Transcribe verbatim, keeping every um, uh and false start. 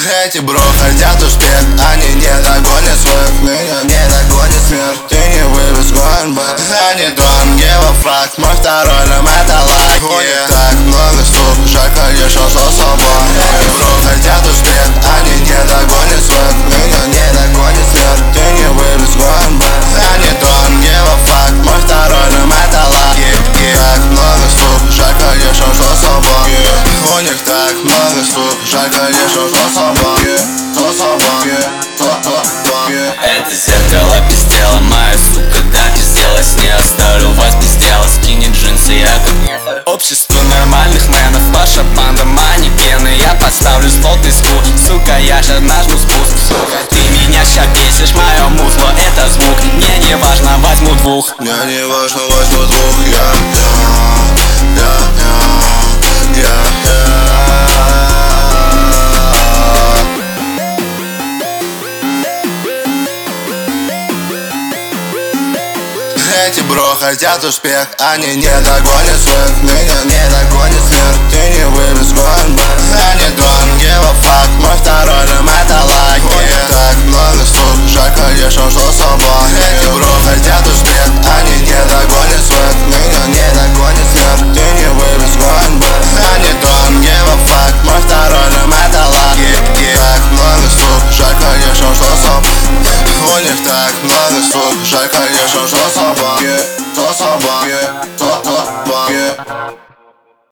Эти бро хотят успех, они не догонят своих. Меня не догонит смерть, ты не вывез ГНБ. Они don't give a fuck, мой второй нам это лайк. У них так много штук, жаль, конечно, что собой. Эти бро хотят успех, они не догонят своих. Меня не догонит смерть, ты не вывез ГНБ. Они don't give a fuck, мой второй нам это лайк. Так много штук, жаль, конечно, что собой. У них так много штук, жаль, конечно, что собой. Что собой, что собой. Это зеркало пиздело, моя сука, да пизделась. Не оставлю вас без дела, скинет джинсы, я как общество нормальных мэнов. Ваша банда манекены, я подставлю стол песку. Сука, я щас нажму спуск. Сука, ты меня ща бесишь, мое музло это звук. Мне не важно, возьму двух. Мне не важно, возьму двух. Я, я, я, я, я, я. Эти бро хотят успех, они не догонят своих. Меня не догонит смерть, ты не вывез ГНБ. Они don't give a fuck, мой второй нам это лайк. У них так много штук, жаль, конечно, что собой.